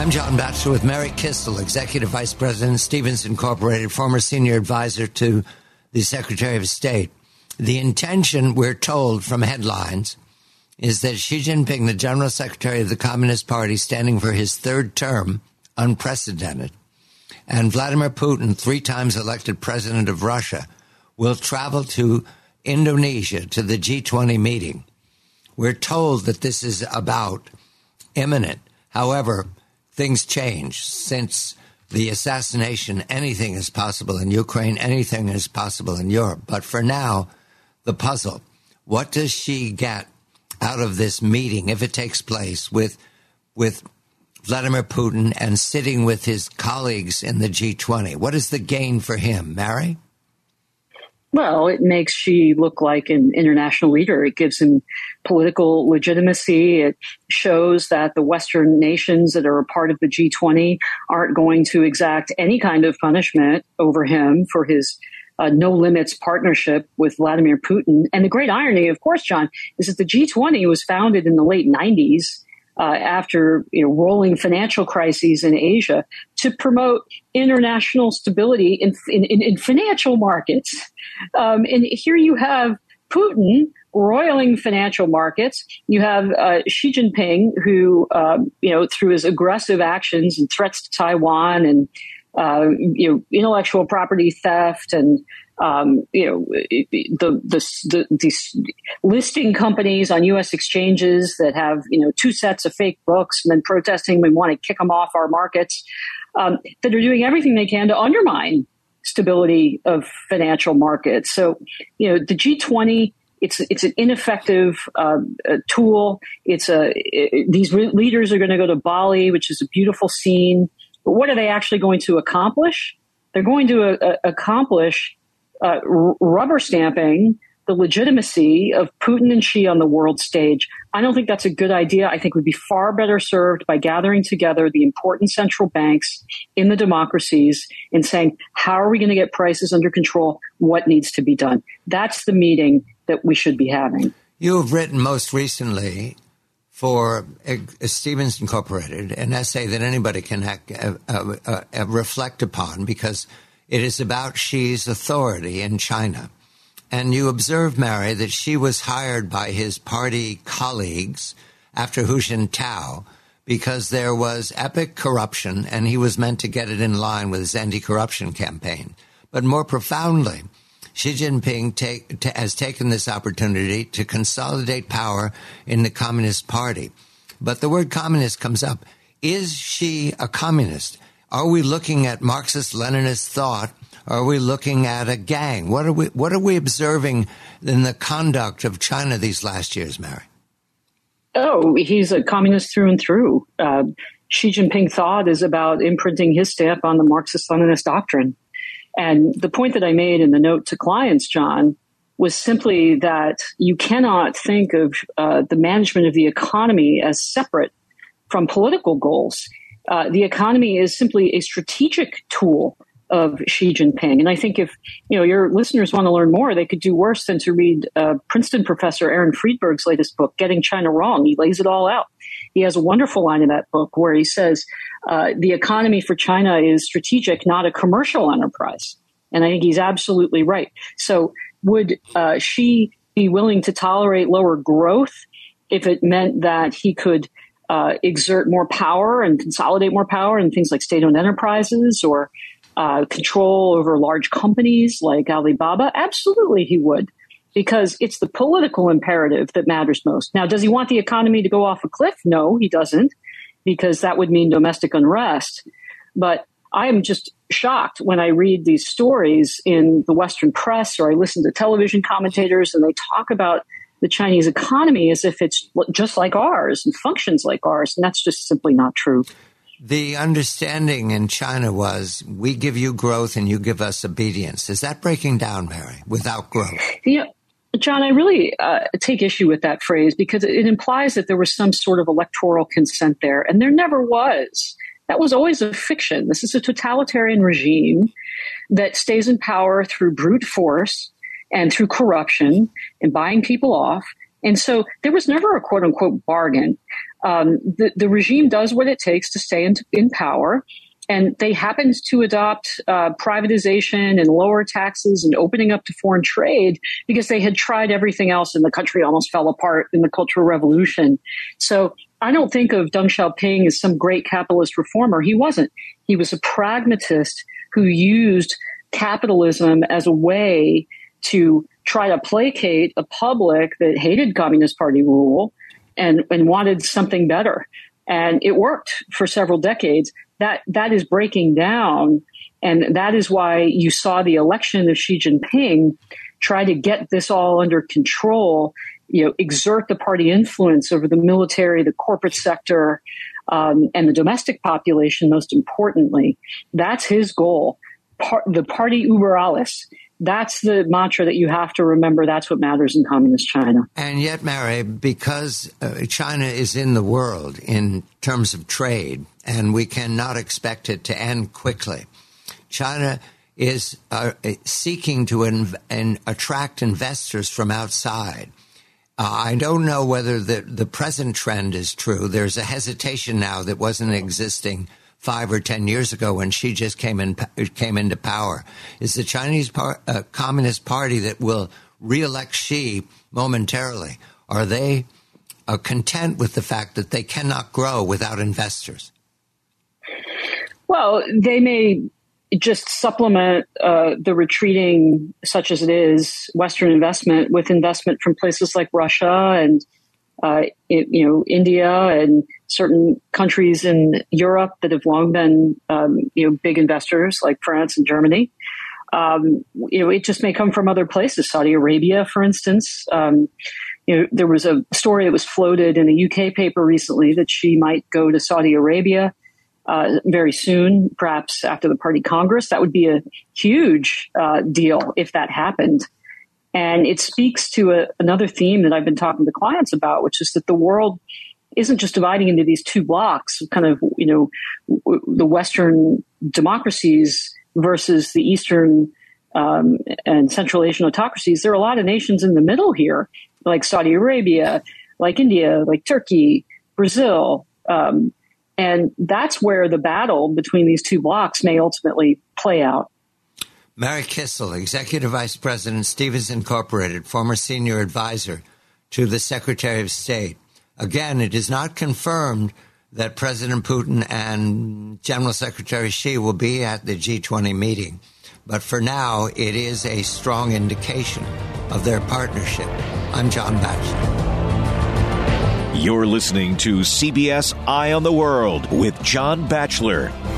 I'm John Batchelor with Mary Kistel, Executive Vice President, Stevens Incorporated, former senior advisor to the Secretary of State. The intention, we're told from headlines, is that Xi Jinping, the General Secretary of the Communist Party, standing for his third term, unprecedented, and Vladimir Putin, 3 times elected president of Russia, will travel to Indonesia to the G20 meeting. We're told that this is about imminent. However, things change since the assassination. Anything is possible in Ukraine. Anything is possible in Europe. But for now, the puzzle. What does she get out of this meeting, if it takes place, with Vladimir Putin and sitting with his colleagues in the G20? What is the gain for him, Mary? Well, it makes Xi look like an international leader. It gives him political legitimacy. It shows that the Western nations that are a part of the G20 aren't going to exact any kind of punishment over him for his no limits partnership with Vladimir Putin. And the great irony, of course, John, is that the G20 was founded in the late 90s. After rolling financial crises in Asia, to promote international stability in financial markets. And here you have Putin roiling financial markets. You have Xi Jinping, who, through his aggressive actions and threats to Taiwan and, intellectual property theft and these listing companies on U.S. exchanges that have 2 sets of fake books and then protesting we want to kick them off our markets, that are doing everything they can to undermine stability of financial markets. So the G20. It's an ineffective tool. These leaders are going to go to Bali, which is a beautiful scene. But what are they actually going to accomplish? They're going to accomplish rubber stamping the legitimacy of Putin and Xi on the world stage. I don't think that's a good idea. I think we'd be far better served by gathering together the important central banks in the democracies and saying, how are we going to get prices under control? What needs to be done? That's the meeting that we should be having. You have written most recently for Stevens Incorporated an essay that anybody can reflect upon, because it is about Xi's authority in China. And you observe, Mary, that Xi was hired by his party colleagues after Hu Jintao because there was epic corruption, and he was meant to get it in line with his anti-corruption campaign. But more profoundly, Xi Jinping has taken this opportunity to consolidate power in the Communist Party. But the word communist comes up. Is Xi a communist? Are we looking at Marxist-Leninist thought? Are we looking at a gang? What are we observing in the conduct of China these last years, Mary? Oh, he's a communist through and through. Xi Jinping thought is about imprinting his stamp on the Marxist-Leninist doctrine. And the point that I made in the note to clients, John, was simply that you cannot think of the management of the economy as separate from political goals. The economy is simply a strategic tool of Xi Jinping. And I think if your listeners want to learn more, they could do worse than to read Princeton professor Aaron Friedberg's latest book, Getting China Wrong. He lays it all out. He has a wonderful line in that book where he says the economy for China is strategic, not a commercial enterprise. And I think he's absolutely right. So would Xi be willing to tolerate lower growth if it meant that he could exert more power and consolidate more power in things like state-owned enterprises or control over large companies like Alibaba? Absolutely he would, because it's the political imperative that matters most. Now, does he want the economy to go off a cliff? No, he doesn't, because that would mean domestic unrest. But I am just shocked when I read these stories in the Western press or I listen to television commentators and they talk about the Chinese economy as if it's just like ours and functions like ours. And that's just simply not true. The understanding in China was we give you growth and you give us obedience. Is that breaking down, Mary, without growth? John, I really take issue with that phrase because it implies that there was some sort of electoral consent there, and there never was. That was always a fiction. This is a totalitarian regime that stays in power through brute force and through corruption and buying people off. And so there was never a quote unquote bargain. The regime does what it takes to stay in power. And they happened to adopt privatization and lower taxes and opening up to foreign trade because they had tried everything else and the country almost fell apart in the Cultural Revolution. So I don't think of Deng Xiaoping as some great capitalist reformer. He wasn't. He was a pragmatist who used capitalism as a way to try to placate a public that hated Communist Party rule and wanted something better. And it worked for several decades. That is breaking down. And that is why you saw the election of Xi Jinping try to get this all under control, exert the party influence over the military, the corporate sector, and the domestic population, most importantly. That's his goal. The party über alles. That's the mantra that you have to remember. That's what matters in communist China. And yet, Mary, because China is in the world in terms of trade, and we cannot expect it to end quickly, China is seeking to attract investors from outside. I don't know whether the present trend is true. There's a hesitation now that wasn't existing 5 or 10 years ago when Xi just came into power. Is the Chinese Communist Party that will re-elect Xi momentarily, are they content with the fact that they cannot grow without investors? Well, they may just supplement the retreating, such as it is, Western investment with investment from places like Russia and India and certain countries in Europe that have long been, big investors like France and Germany. It just may come from other places, Saudi Arabia, for instance. There was a story that was floated in a UK paper recently that she might go to Saudi Arabia very soon, perhaps after the party Congress. That would be a huge deal if that happened. And it speaks to another theme that I've been talking to clients about, which is that the world isn't just dividing into these two blocks, kind of, the Western democracies versus the Eastern and Central Asian autocracies. There are a lot of nations in the middle here, like Saudi Arabia, like India, like Turkey, Brazil. And that's where the battle between these two blocks may ultimately play out. Mary Kissel, Executive Vice President, Stevens Incorporated, former senior advisor to the Secretary of State. Again, it is not confirmed that President Putin and General Secretary Xi will be at the G20 meeting. But for now, it is a strong indication of their partnership. I'm John Batchelor. You're listening to CBS Eye on the World with John Batchelor.